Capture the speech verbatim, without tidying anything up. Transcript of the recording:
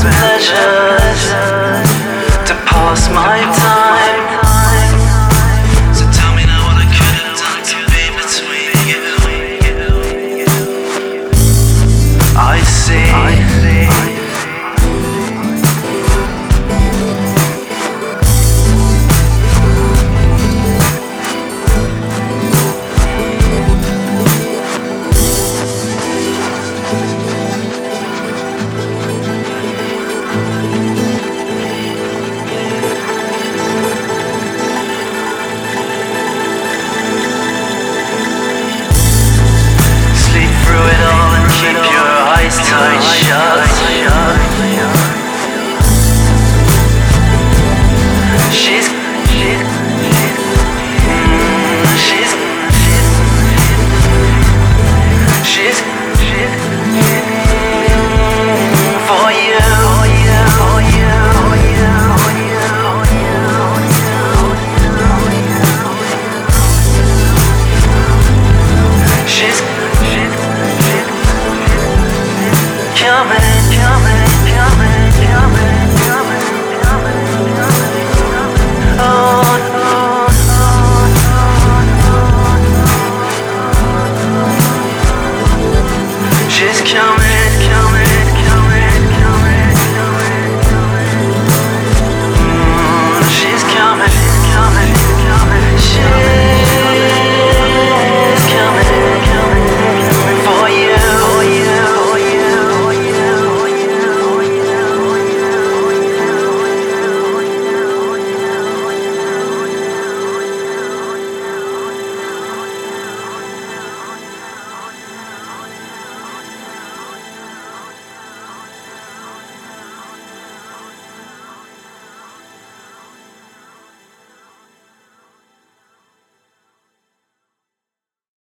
best pleasures to pass my time. So tell me now what I could have done to be between you. I see, I see. Tight shut. She's, she's, mm, she's, she's, she's, for you, for you, for you, for you, for you, for you. She's, she's. Coming, coming, coming, coming, coming.